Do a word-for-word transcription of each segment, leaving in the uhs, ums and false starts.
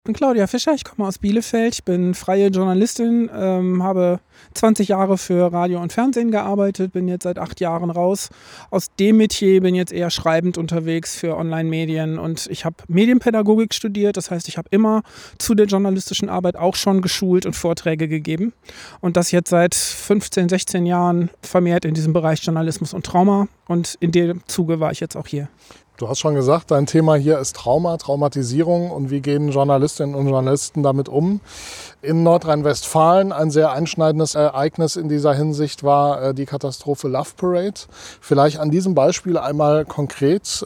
Ich bin Claudia Fischer, ich komme aus Bielefeld, ich bin freie Journalistin, ähm, habe zwanzig Jahre für Radio und Fernsehen gearbeitet, bin jetzt seit acht Jahren raus aus dem Metier, bin jetzt eher schreibend unterwegs für Online-Medien und ich habe Medienpädagogik studiert, das heißt, ich habe immer zu der journalistischen Arbeit auch schon geschult und Vorträge gegeben und das jetzt seit fünfzehn, sechzehn Jahren vermehrt in diesem Bereich Journalismus und Trauma und in dem Zuge war ich jetzt auch hier. Du hast schon gesagt, dein Thema hier ist Trauma, Traumatisierung und wie gehen Journalistinnen und Journalisten damit um. In Nordrhein-Westfalen ein sehr einschneidendes Ereignis in dieser Hinsicht war die Katastrophe Love Parade. Vielleicht an diesem Beispiel einmal konkret,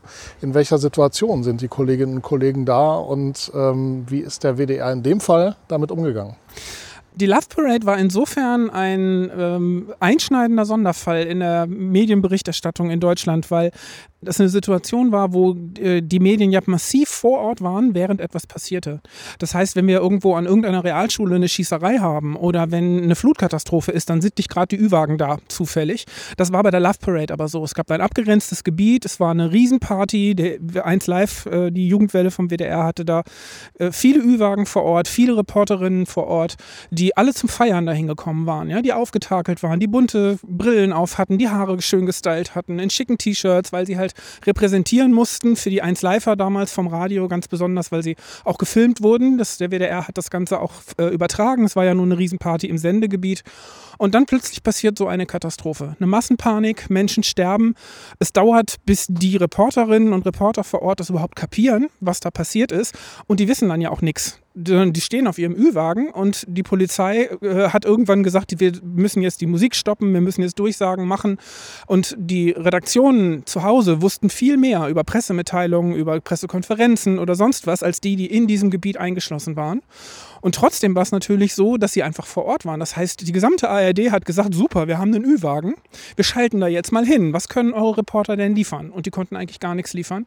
in welcher Situation sind die Kolleginnen und Kollegen da und wie ist der W D R in dem Fall damit umgegangen? Die Love Parade war insofern ein ähm, einschneidender Sonderfall in der Medienberichterstattung in Deutschland, weil das eine Situation war, wo äh, die Medien ja massiv vor Ort waren, während etwas passierte. Das heißt, wenn wir irgendwo an irgendeiner Realschule eine Schießerei haben oder wenn eine Flutkatastrophe ist, dann sind nicht gerade die Ü-Wagen da zufällig. Das war bei der Love Parade aber so. Es gab ein abgegrenztes Gebiet, es war eine Riesenparty, der eins Live, äh, die Jugendwelle vom W D R hatte da äh, viele Ü-Wagen vor Ort, viele Reporterinnen vor Ort, die alle zum Feiern dahin gekommen waren, ja, die aufgetakelt waren, die bunte Brillen auf hatten, die Haare schön gestylt hatten, in schicken T-Shirts, weil sie halt repräsentieren mussten für die eins Lifer damals vom Radio, ganz besonders, weil sie auch gefilmt wurden. Das, der W D R hat das Ganze auch äh, übertragen. Es war ja nur eine Riesenparty im Sendegebiet. Und dann plötzlich passiert so eine Katastrophe. Eine Massenpanik, Menschen sterben. Es dauert, bis die Reporterinnen und Reporter vor Ort das überhaupt kapieren, was da passiert ist. Und die wissen dann ja auch nichts. Die stehen auf ihrem Ü-Wagen und die Polizei äh, hat irgendwann gesagt, wir müssen jetzt die Musik stoppen, wir müssen jetzt Durchsagen machen. Und die Redaktionen zu Hause wussten viel mehr über Pressemitteilungen, über Pressekonferenzen oder sonst was, als die, die in diesem Gebiet eingeschlossen waren. Und trotzdem war es natürlich so, dass sie einfach vor Ort waren. Das heißt, die gesamte A R D hat gesagt, super, wir haben einen Ü-Wagen, wir schalten da jetzt mal hin. Was können eure Reporter denn liefern? Und die konnten eigentlich gar nichts liefern,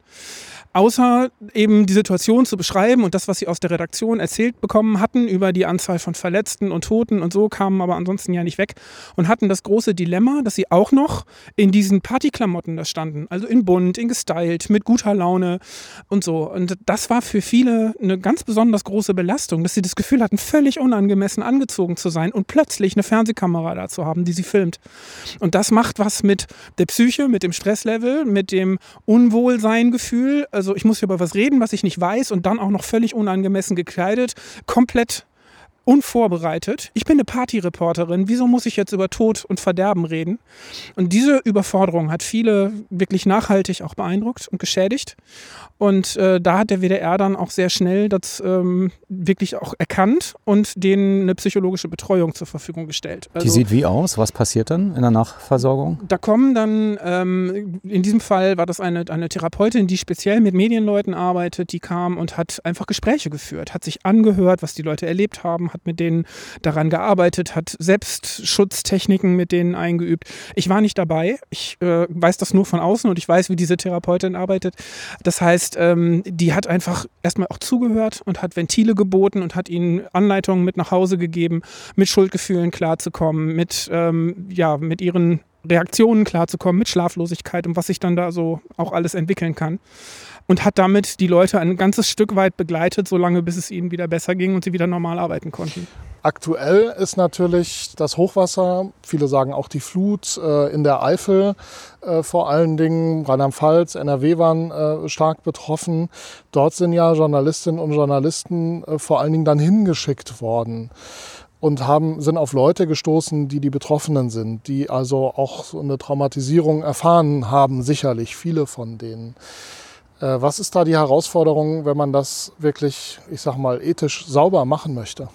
außer eben die Situation zu beschreiben und das, was sie aus der Redaktion erzählt bekommen hatten über die Anzahl von Verletzten und Toten und so, kamen aber ansonsten ja nicht weg und hatten das große Dilemma, dass sie auch noch in diesen Partyklamotten da standen, also in bunt, in gestylt, mit guter Laune und so. Und das war für viele eine ganz besonders große Belastung, dass sie das Gefühl hatten, völlig unangemessen angezogen zu sein und plötzlich eine Fernsehkamera da zu haben, die sie filmt. Und das macht was mit der Psyche, mit dem Stresslevel, mit dem Unwohlseingefühl. Also ich muss hier über was reden, was ich nicht weiß und dann auch noch völlig unangemessen gekleidet, komplett unvorbereitet. Ich bin eine Partyreporterin, wieso muss ich jetzt über Tod und Verderben reden? Und diese Überforderung hat viele wirklich nachhaltig auch beeindruckt und geschädigt. Und äh, da hat der W D R dann auch sehr schnell das ähm, wirklich auch erkannt und denen eine psychologische Betreuung zur Verfügung gestellt. Also, die sieht wie aus? Was passiert dann in der Nachversorgung? Da kommen dann, ähm, in diesem Fall war das eine, eine Therapeutin, die speziell mit Medienleuten arbeitet, die kam und hat einfach Gespräche geführt, hat sich angehört, was die Leute erlebt haben, hat mit denen daran gearbeitet, hat Selbstschutztechniken mit denen eingeübt. Ich war nicht dabei, ich äh, weiß das nur von außen und ich weiß, wie diese Therapeutin arbeitet. Das heißt, ähm, die hat einfach erstmal auch zugehört und hat Ventile geboten und hat ihnen Anleitungen mit nach Hause gegeben, mit Schuldgefühlen klarzukommen, mit, ähm, ja, mit ihren Reaktionen klarzukommen, mit Schlaflosigkeit und was sich dann da so auch alles entwickeln kann. Und hat damit die Leute ein ganzes Stück weit begleitet, solange bis es ihnen wieder besser ging und sie wieder normal arbeiten konnten. Aktuell ist natürlich das Hochwasser, viele sagen auch die Flut äh, in der Eifel, äh, vor allen Dingen Rheinland-Pfalz, N R W waren äh, stark betroffen. Dort sind ja Journalistinnen und Journalisten äh, vor allen Dingen dann hingeschickt worden und haben, sind auf Leute gestoßen, die die Betroffenen sind, die also auch so eine Traumatisierung erfahren haben, sicherlich viele von denen. Äh, was ist da die Herausforderung, wenn man das wirklich, ich sag mal, ethisch sauber machen möchte?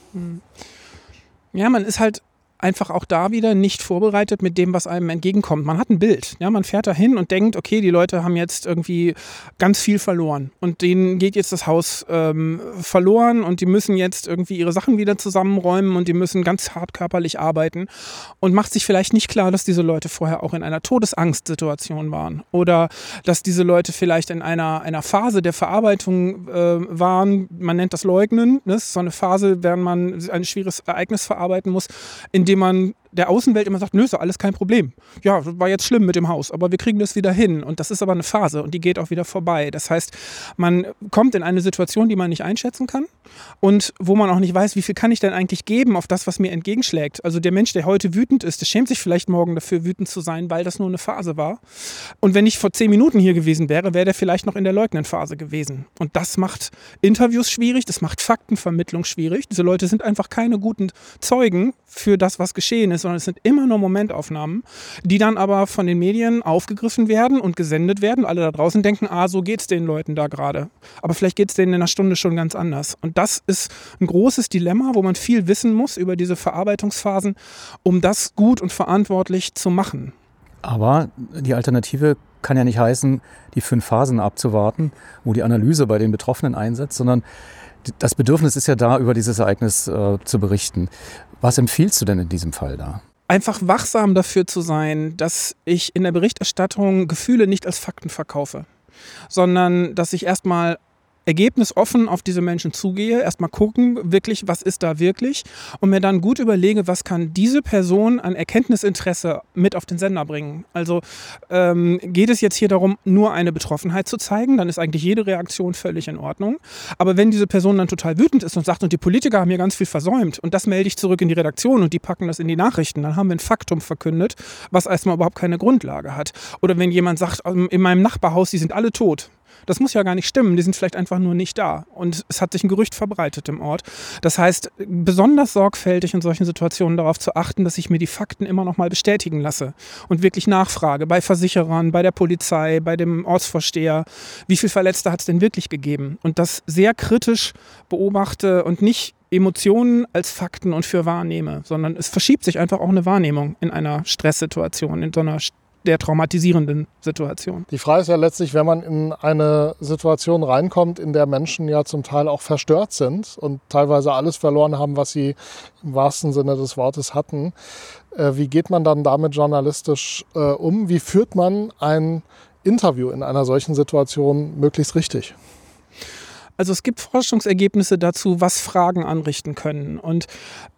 Ja, man ist halt einfach auch da wieder nicht vorbereitet mit dem, was einem entgegenkommt. Man hat ein Bild. Ja, man fährt da hin und denkt, okay, die Leute haben jetzt irgendwie ganz viel verloren und denen geht jetzt das Haus ähm, verloren und die müssen jetzt irgendwie ihre Sachen wieder zusammenräumen und die müssen ganz hart körperlich arbeiten und macht sich vielleicht nicht klar, dass diese Leute vorher auch in einer Todesangstsituation waren oder dass diese Leute vielleicht in einer, einer Phase der Verarbeitung äh, waren. Man nennt das Leugnen. Das ist so eine Phase, während man ein schwieriges Ereignis verarbeiten muss, in dem man der Außenwelt immer sagt, nö, ist doch alles kein Problem. Ja, war jetzt schlimm mit dem Haus, aber wir kriegen das wieder hin. Und das ist aber eine Phase und die geht auch wieder vorbei. Das heißt, man kommt in eine Situation, die man nicht einschätzen kann und wo man auch nicht weiß, wie viel kann ich denn eigentlich geben auf das, was mir entgegenschlägt. Also der Mensch, der heute wütend ist, der schämt sich vielleicht morgen dafür, wütend zu sein, weil das nur eine Phase war. Und wenn ich vor zehn Minuten hier gewesen wäre, wäre der vielleicht noch in der Leugnenphase gewesen. Und das macht Interviews schwierig, das macht Faktenvermittlung schwierig. Diese Leute sind einfach keine guten Zeugen für das, was geschehen ist, sondern es sind immer nur Momentaufnahmen, die dann aber von den Medien aufgegriffen werden und gesendet werden. Alle da draußen denken, ah, so geht es den Leuten da gerade. Aber vielleicht geht es denen in einer Stunde schon ganz anders. Und das ist ein großes Dilemma, wo man viel wissen muss über diese Verarbeitungsphasen, um das gut und verantwortlich zu machen. Aber die Alternative kann ja nicht heißen, die fünf Phasen abzuwarten, wo die Analyse bei den Betroffenen einsetzt, sondern das Bedürfnis ist ja da, über dieses Ereignis äh, zu berichten. Was empfiehlst du denn in diesem Fall da? Einfach wachsam dafür zu sein, dass ich in der Berichterstattung Gefühle nicht als Fakten verkaufe, sondern dass ich erstmal ergebnisoffen auf diese Menschen zugehe, erstmal gucken, wirklich, was ist da wirklich und mir dann gut überlege, was kann diese Person an Erkenntnisinteresse mit auf den Sender bringen. Also ähm, geht es jetzt hier darum, nur eine Betroffenheit zu zeigen, dann ist eigentlich jede Reaktion völlig in Ordnung. Aber wenn diese Person dann total wütend ist und sagt, und die Politiker haben hier ganz viel versäumt und das melde ich zurück in die Redaktion und die packen das in die Nachrichten, dann haben wir ein Faktum verkündet, was erstmal überhaupt keine Grundlage hat. Oder wenn jemand sagt, in meinem Nachbarhaus, die sind alle tot. Das muss ja gar nicht stimmen, die sind vielleicht einfach nur nicht da. Und es hat sich ein Gerücht verbreitet im Ort. Das heißt, besonders sorgfältig in solchen Situationen darauf zu achten, dass ich mir die Fakten immer noch mal bestätigen lasse und wirklich nachfrage bei Versicherern, bei der Polizei, bei dem Ortsvorsteher, wie viele Verletzte hat es denn wirklich gegeben? Und das sehr kritisch beobachte und nicht Emotionen als Fakten und für wahrnehme, sondern es verschiebt sich einfach auch eine Wahrnehmung in einer Stresssituation, in so einer der traumatisierenden Situation. Die Frage ist ja letztlich, wenn man in eine Situation reinkommt, in der Menschen ja zum Teil auch verstört sind und teilweise alles verloren haben, was sie im wahrsten Sinne des Wortes hatten. Äh, wie geht man dann damit journalistisch äh, um? Wie führt man ein Interview in einer solchen Situation möglichst richtig? Also es gibt Forschungsergebnisse dazu, was Fragen anrichten können. Und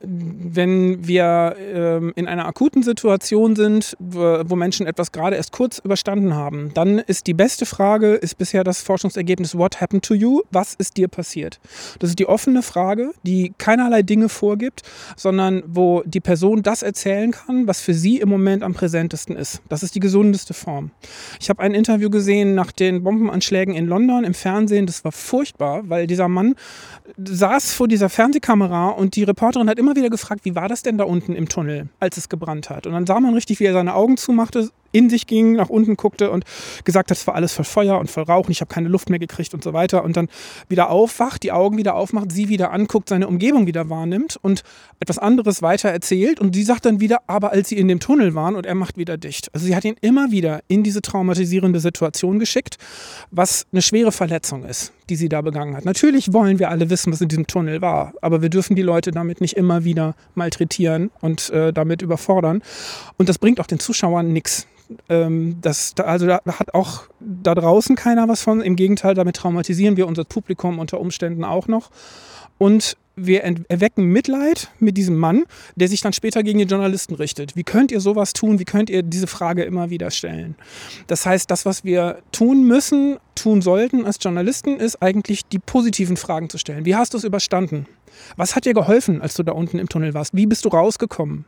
wenn wir ähm, in einer akuten Situation sind, wo, wo Menschen etwas gerade erst kurz überstanden haben, dann ist die beste Frage, ist bisher das Forschungsergebnis What happened to you? Was ist dir passiert? Das ist die offene Frage, die keinerlei Dinge vorgibt, sondern wo die Person das erzählen kann, was für sie im Moment am präsentesten ist. Das ist die gesundeste Form. Ich habe ein Interview gesehen nach den Bombenanschlägen in London im Fernsehen, das war furchtbar, weil dieser Mann saß vor dieser Fernsehkamera und die Reporterin hat immer wieder gefragt, wie war das denn da unten im Tunnel, als es gebrannt hat? Und dann sah man richtig, wie er seine Augen zumachte, in sich ging, nach unten guckte und gesagt hat, es war alles voll Feuer und voll Rauch und ich habe keine Luft mehr gekriegt und so weiter. Und dann wieder aufwacht, die Augen wieder aufmacht, sie wieder anguckt, seine Umgebung wieder wahrnimmt und etwas anderes weiter erzählt. Und sie sagt dann wieder, aber als sie in dem Tunnel waren und er macht wieder dicht. Also sie hat ihn immer wieder in diese traumatisierende Situation geschickt, was eine schwere Verletzung ist, die sie da begangen hat. Natürlich wollen wir alle wissen, was in diesem Tunnel war, aber wir dürfen die Leute damit nicht immer wieder malträtieren und äh, damit überfordern. Und das bringt auch den Zuschauern nichts. Ähm, das, also da hat auch da draußen keiner was von. Im Gegenteil, damit traumatisieren wir unser Publikum unter Umständen auch noch. Und wir erwecken Mitleid mit diesem Mann, der sich dann später gegen die Journalisten richtet. Wie könnt ihr sowas tun? Wie könnt ihr diese Frage immer wieder stellen? Das heißt, das, was wir tun müssen, tun sollten als Journalisten, ist eigentlich die positiven Fragen zu stellen. Wie hast du es überstanden? Was hat dir geholfen, als du da unten im Tunnel warst? Wie bist du rausgekommen?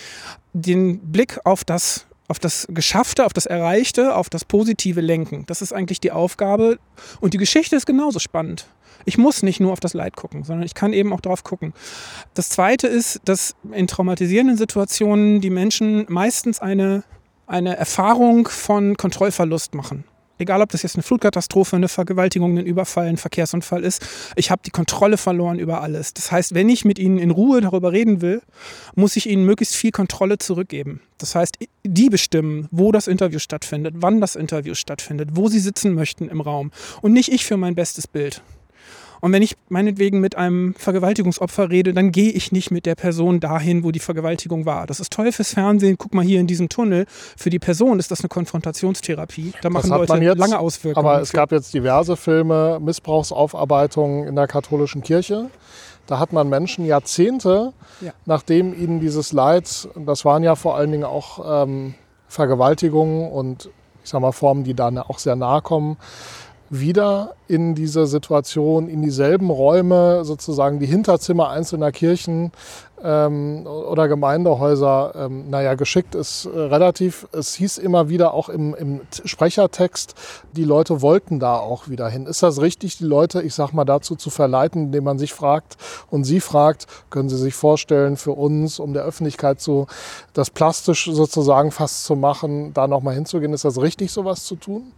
Den Blick auf das auf das Geschaffte, auf das Erreichte, auf das Positive lenken. Das ist eigentlich die Aufgabe. Und die Geschichte ist genauso spannend. Ich muss nicht nur auf das Leid gucken, sondern ich kann eben auch drauf gucken. Das Zweite ist, dass in traumatisierenden Situationen die Menschen meistens eine, eine Erfahrung von Kontrollverlust machen. Egal, ob das jetzt eine Flutkatastrophe, eine Vergewaltigung, ein Überfall, ein Verkehrsunfall ist. Ich habe die Kontrolle verloren über alles. Das heißt, wenn ich mit ihnen in Ruhe darüber reden will, muss ich ihnen möglichst viel Kontrolle zurückgeben. Das heißt, die bestimmen, wo das Interview stattfindet, wann das Interview stattfindet, wo sie sitzen möchten im Raum. Und nicht ich für mein bestes Bild. Und wenn ich meinetwegen mit einem Vergewaltigungsopfer rede, dann gehe ich nicht mit der Person dahin, wo die Vergewaltigung war. Das ist toll fürs Fernsehen. Guck mal hier in diesem Tunnel. Für die Person ist das eine Konfrontationstherapie. Da machen Leute jetzt lange Auswirkungen. Aber es gab jetzt diverse Filme, Missbrauchsaufarbeitungen in der katholischen Kirche. Da hat man Menschen Jahrzehnte, ja. nachdem ihnen dieses Leid, das waren ja vor allen Dingen auch ähm, Vergewaltigungen und ich sag mal Formen, die da auch sehr nahe kommen, wieder in diese Situation, in dieselben Räume, sozusagen die Hinterzimmer einzelner Kirchen ähm, oder Gemeindehäuser, ähm, naja, geschickt ist äh, relativ. Es hieß immer wieder auch im, im Sprechertext, die Leute wollten da auch wieder hin. Ist das richtig, die Leute, ich sag mal, dazu zu verleiten, indem man sich fragt und sie fragt, können Sie sich vorstellen, für uns, um der Öffentlichkeit zu, das plastisch sozusagen fast zu machen, da nochmal hinzugehen? Ist das richtig, sowas zu tun?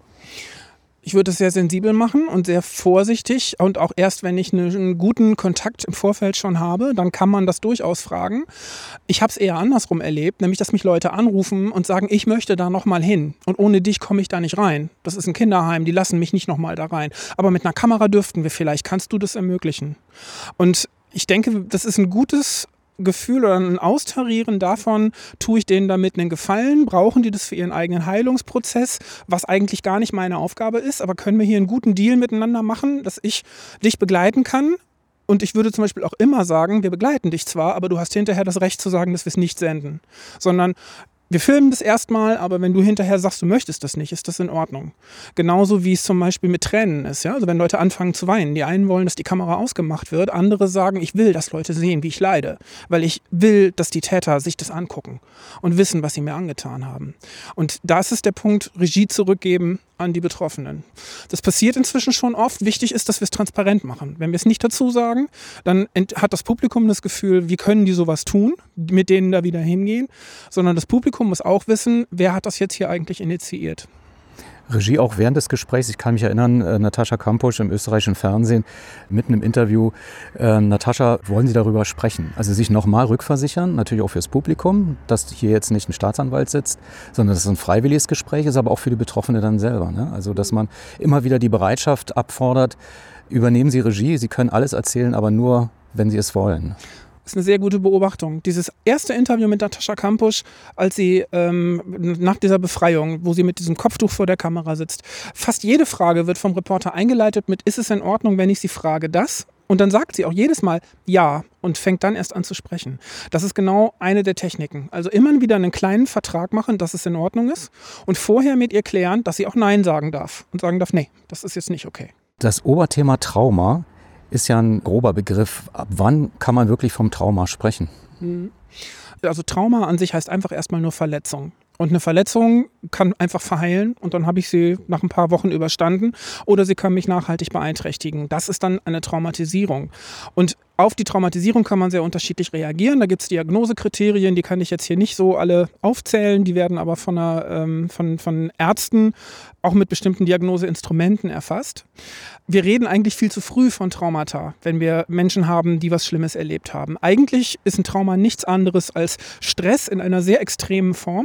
Ich würde es sehr sensibel machen und sehr vorsichtig und auch erst, wenn ich einen guten Kontakt im Vorfeld schon habe, dann kann man das durchaus fragen. Ich habe es eher andersrum erlebt, nämlich dass mich Leute anrufen und sagen, ich möchte da nochmal hin und ohne dich komme ich da nicht rein. Das ist ein Kinderheim, die lassen mich nicht nochmal da rein. Aber mit einer Kamera dürften wir vielleicht, kannst du das ermöglichen? Und ich denke, das ist ein gutes Gefühl oder ein Austarieren davon, tue ich denen damit einen Gefallen, brauchen die das für ihren eigenen Heilungsprozess, was eigentlich gar nicht meine Aufgabe ist, aber können wir hier einen guten Deal miteinander machen, dass ich dich begleiten kann? Und ich würde zum Beispiel auch immer sagen, wir begleiten dich zwar, aber du hast hinterher das Recht zu sagen, dass wir es nicht senden, sondern wir filmen das erstmal, aber wenn du hinterher sagst, du möchtest das nicht, ist das in Ordnung. Genauso wie es zum Beispiel mit Tränen ist. Ja? Also wenn Leute anfangen zu weinen. Die einen wollen, dass die Kamera ausgemacht wird. Andere sagen, ich will, dass Leute sehen, wie ich leide. Weil ich will, dass die Täter sich das angucken und wissen, was sie mir angetan haben. Und da ist es der Punkt, Regie zurückgeben an die Betroffenen. Das passiert inzwischen schon oft. Wichtig ist, dass wir es transparent machen. Wenn wir es nicht dazu sagen, dann hat das Publikum das Gefühl, wie können die sowas tun, mit denen da wieder hingehen, sondern das Publikum muss auch wissen, wer hat das jetzt hier eigentlich initiiert. Regie auch während des Gesprächs. Ich kann mich erinnern, äh, Natascha Kampusch im österreichischen Fernsehen, mitten im Interview. Äh, Natascha, wollen Sie darüber sprechen? Also sich nochmal rückversichern, natürlich auch fürs Publikum, dass hier jetzt nicht ein Staatsanwalt sitzt, sondern dass es ein freiwilliges Gespräch ist, aber auch für die Betroffene dann selber. Ne? Also dass man immer wieder die Bereitschaft abfordert, übernehmen Sie Regie, Sie können alles erzählen, aber nur, wenn Sie es wollen. Das ist eine sehr gute Beobachtung. Dieses erste Interview mit Natascha Kampusch, als sie ähm, nach dieser Befreiung, wo sie mit diesem Kopftuch vor der Kamera sitzt, fast jede Frage wird vom Reporter eingeleitet mit, ist es in Ordnung, wenn ich sie frage, das? Und dann sagt sie auch jedes Mal ja und fängt dann erst an zu sprechen. Das ist genau eine der Techniken. Also immer wieder einen kleinen Vertrag machen, dass es in Ordnung ist und vorher mit ihr klären, dass sie auch Nein sagen darf und sagen darf, nee, das ist jetzt nicht okay. Das Oberthema Trauma ist ja ein grober Begriff. Ab wann kann man wirklich vom Trauma sprechen? Also Trauma an sich heißt einfach erstmal nur Verletzung. Und eine Verletzung kann einfach verheilen und dann habe ich sie nach ein paar Wochen überstanden oder sie kann mich nachhaltig beeinträchtigen. Das ist dann eine Traumatisierung. Und auf die Traumatisierung kann man sehr unterschiedlich reagieren. Da gibt es Diagnosekriterien, die kann ich jetzt hier nicht so alle aufzählen. Die werden aber von, einer, ähm, von, von Ärzten auch mit bestimmten Diagnoseinstrumenten erfasst. Wir reden eigentlich viel zu früh von Traumata, wenn wir Menschen haben, die was Schlimmes erlebt haben. Eigentlich ist ein Trauma nichts anderes als Stress in einer sehr extremen Form.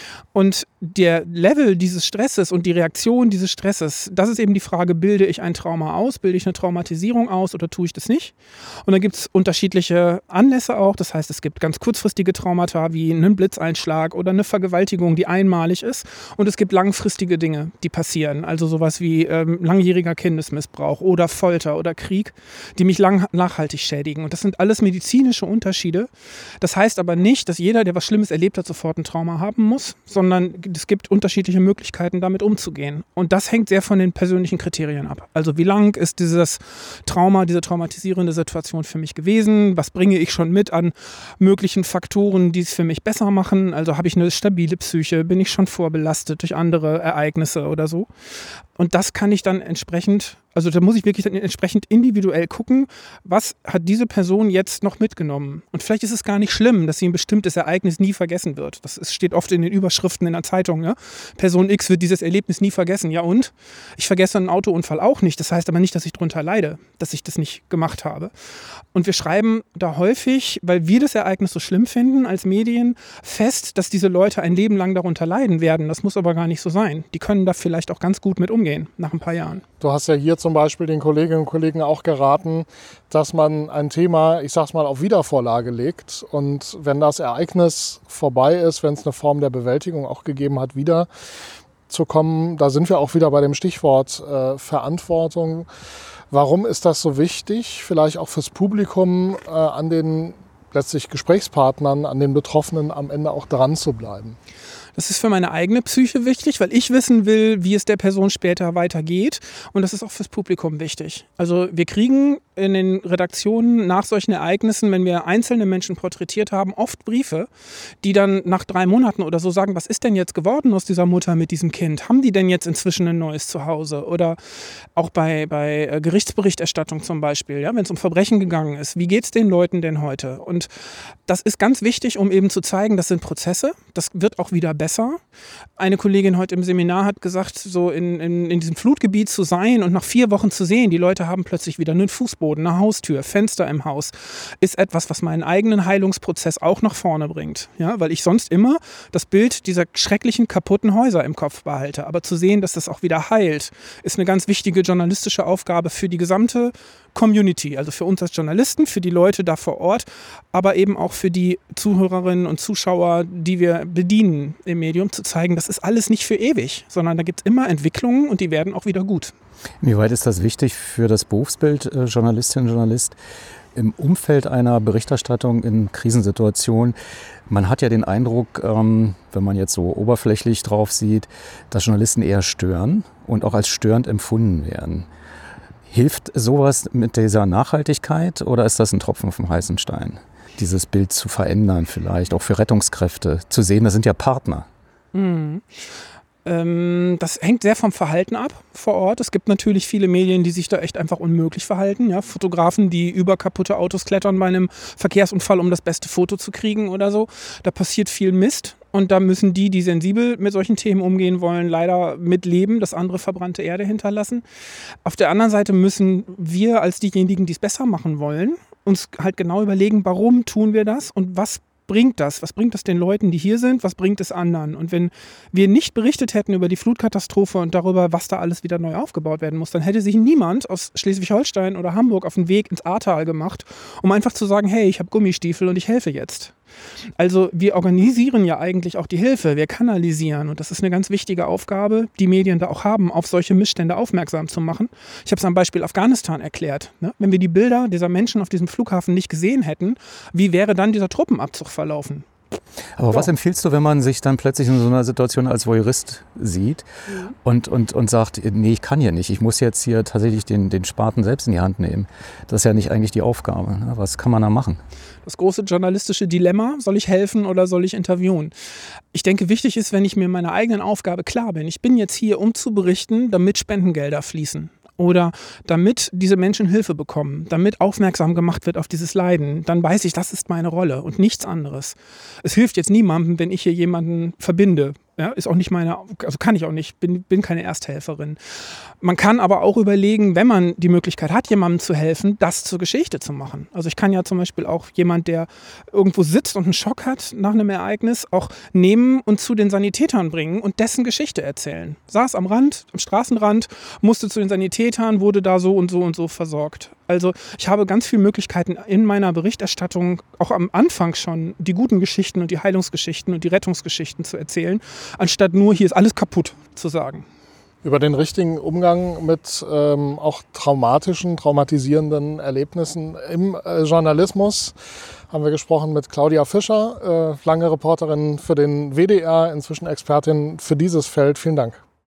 Und der Level dieses Stresses und die Reaktion dieses Stresses, das ist eben die Frage, bilde ich ein Trauma aus, bilde ich eine Traumatisierung aus oder tue ich das nicht? Und dann gibt es unterschiedliche Anlässe auch, das heißt, es gibt ganz kurzfristige Traumata wie einen Blitzeinschlag oder eine Vergewaltigung, die einmalig ist und es gibt langfristige Dinge, die passieren, also sowas wie ähm, langjähriger Kindesmissbrauch oder Folter oder Krieg, die mich lang, nachhaltig schädigen und das sind alles medizinische Unterschiede. Das heißt aber nicht, dass jeder, der was Schlimmes erlebt hat, sofort ein Trauma haben muss, sondern es gibt unterschiedliche Möglichkeiten, damit umzugehen. Und das hängt sehr von den persönlichen Kriterien ab. Also wie lang ist dieses Trauma, diese traumatisierende Situation für mich gewesen? Was bringe ich schon mit an möglichen Faktoren, die es für mich besser machen? Also habe ich eine stabile Psyche? Bin ich schon vorbelastet durch andere Ereignisse oder so? Und das kann ich dann entsprechend, also da muss ich wirklich dann entsprechend individuell gucken, was hat diese Person jetzt noch mitgenommen. Und vielleicht ist es gar nicht schlimm, dass sie ein bestimmtes Ereignis nie vergessen wird. Das ist, steht oft in den Überschriften in der Zeitung. Ja? Person X wird dieses Erlebnis nie vergessen. Ja und? Ich vergesse einen Autounfall auch nicht. Das heißt aber nicht, dass ich darunter leide, dass ich das nicht gemacht habe. Und wir schreiben da häufig, weil wir das Ereignis so schlimm finden als Medien, fest, dass diese Leute ein Leben lang darunter leiden werden. Das muss aber gar nicht so sein. Die können da vielleicht auch ganz gut mit umgehen. Nach ein paar Jahren. Du hast ja hier zum Beispiel den Kolleginnen und Kollegen auch geraten, dass man ein Thema, ich sag's mal, auf Wiedervorlage legt und wenn das Ereignis vorbei ist, wenn es eine Form der Bewältigung auch gegeben hat, wieder zu kommen, da sind wir auch wieder bei dem Stichwort äh, Verantwortung. Warum ist das so wichtig? Vielleicht auch fürs Publikum, äh, an den letztlich Gesprächspartnern, an den Betroffenen am Ende auch dran zu bleiben. Das ist für meine eigene Psyche wichtig, weil ich wissen will, wie es der Person später weitergeht. Und das ist auch fürs Publikum wichtig. Also wir kriegen in den Redaktionen nach solchen Ereignissen, wenn wir einzelne Menschen porträtiert haben, oft Briefe, die dann nach drei Monaten oder so sagen, was ist denn jetzt geworden aus dieser Mutter mit diesem Kind? Haben die denn jetzt inzwischen ein neues Zuhause? Oder auch bei, bei Gerichtsberichterstattung zum Beispiel, ja, wenn es um Verbrechen gegangen ist, wie geht es den Leuten denn heute? Und das ist ganz wichtig, um eben zu zeigen, das sind Prozesse, das wird auch wieder besser. Eine Kollegin heute im Seminar hat gesagt, so in, in, in diesem Flutgebiet zu sein und nach vier Wochen zu sehen, die Leute haben plötzlich wieder einen Fußboden, eine Haustür, Fenster im Haus, ist etwas, was meinen eigenen Heilungsprozess auch nach vorne bringt. Ja, weil ich sonst immer das Bild dieser schrecklichen, kaputten Häuser im Kopf behalte. Aber zu sehen, dass das auch wieder heilt, ist eine ganz wichtige journalistische Aufgabe für die gesamte Community, also für uns als Journalisten, für die Leute da vor Ort, aber eben auch für die Zuhörerinnen und Zuschauer, die wir bedienen im Medium, zu zeigen, das ist alles nicht für ewig, sondern da gibt es immer Entwicklungen und die werden auch wieder gut. Inwieweit ist das wichtig für das Berufsbild äh, Journalistin, Journalist im Umfeld einer Berichterstattung in Krisensituationen? Man hat ja den Eindruck, ähm, wenn man jetzt so oberflächlich drauf sieht, dass Journalisten eher stören und auch als störend empfunden werden. Hilft sowas mit dieser Nachhaltigkeit oder ist das ein Tropfen vom heißen Stein? Dieses Bild zu verändern vielleicht, auch für Rettungskräfte, zu sehen, das sind ja Partner. Mhm. Ähm, das hängt sehr vom Verhalten ab vor Ort. Es gibt natürlich viele Medien, die sich da echt einfach unmöglich verhalten. Ja? Fotografen, die über kaputte Autos klettern bei einem Verkehrsunfall, um das beste Foto zu kriegen oder so. Da passiert viel Mist. Und da müssen die, die sensibel mit solchen Themen umgehen wollen, leider mitleben, dass andere verbrannte Erde hinterlassen. Auf der anderen Seite müssen wir als diejenigen, die es besser machen wollen, uns halt genau überlegen, warum tun wir das und was bringt das? Was bringt das den Leuten, die hier sind? Was bringt es anderen? Und wenn wir nicht berichtet hätten über die Flutkatastrophe und darüber, was da alles wieder neu aufgebaut werden muss, dann hätte sich niemand aus Schleswig-Holstein oder Hamburg auf den Weg ins Ahrtal gemacht, um einfach zu sagen, hey, ich habe Gummistiefel und ich helfe jetzt. Also wir organisieren ja eigentlich auch die Hilfe, wir kanalisieren und das ist eine ganz wichtige Aufgabe, die Medien da auch haben, auf solche Missstände aufmerksam zu machen. Ich habe es am Beispiel Afghanistan erklärt. Ne? Wenn wir die Bilder dieser Menschen auf diesem Flughafen nicht gesehen hätten, wie wäre dann dieser Truppenabzug verlaufen? Aber was empfiehlst du, wenn man sich dann plötzlich in so einer Situation als Voyeurist sieht mhm. und, und, und sagt, nee, ich kann hier nicht, ich muss jetzt hier tatsächlich den, den Spaten selbst in die Hand nehmen. Das ist ja nicht eigentlich die Aufgabe. Ne? Was kann man da machen? Das große journalistische Dilemma, soll ich helfen oder soll ich interviewen? Ich denke, wichtig ist, wenn ich mir meiner eigenen Aufgabe klar bin. Ich bin jetzt hier, um zu berichten, damit Spendengelder fließen. Oder damit diese Menschen Hilfe bekommen, damit aufmerksam gemacht wird auf dieses Leiden, dann weiß ich, das ist meine Rolle und nichts anderes. Es hilft jetzt niemandem, wenn ich hier jemanden verbinde. Ja, ist auch nicht meine, also kann ich auch nicht, bin, bin keine Ersthelferin. Man kann aber auch überlegen, wenn man die Möglichkeit hat, jemandem zu helfen, das zur Geschichte zu machen. Also ich kann ja zum Beispiel auch jemand, der irgendwo sitzt und einen Schock hat nach einem Ereignis, auch nehmen und zu den Sanitätern bringen und dessen Geschichte erzählen. Saß am Rand, am Straßenrand, musste zu den Sanitätern, wurde da so und so und so versorgt. Also ich habe ganz viele Möglichkeiten in meiner Berichterstattung, auch am Anfang schon, die guten Geschichten und die Heilungsgeschichten und die Rettungsgeschichten zu erzählen, anstatt nur, hier ist alles kaputt zu sagen. Über den richtigen Umgang mit ähm, auch traumatischen, traumatisierenden Erlebnissen im äh, Journalismus haben wir gesprochen mit Claudia Fischer, äh, lange Reporterin für den W D R, inzwischen Expertin für dieses Feld. Vielen Dank.